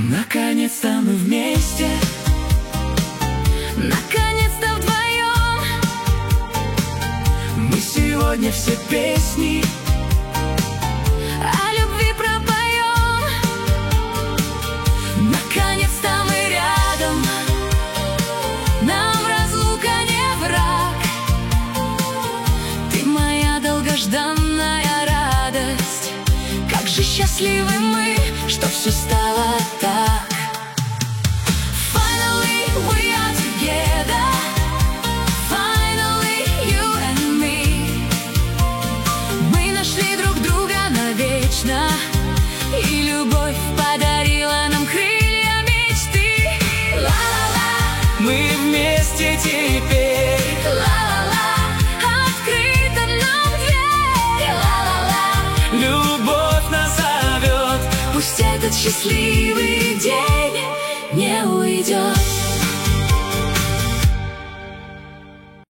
Наконец-то мы вместе, наконец-то вдвоем. Мы сегодня все песни о любви пропоем. Наконец-то мы рядом, нам разлука не враг. Ты моя долгожданная радость. Как же счастливы мы, что все стало так. Finally we are together, finally you and me. Мы нашли друг друга навечно, и любовь подарила нам крылья мечты. Ла-ла-ла, мы вместе теперь. Ла-ла-ла, открыта нам дверь. Ла-ла-ла, любовь нас зовет. Пусть этот счастливый день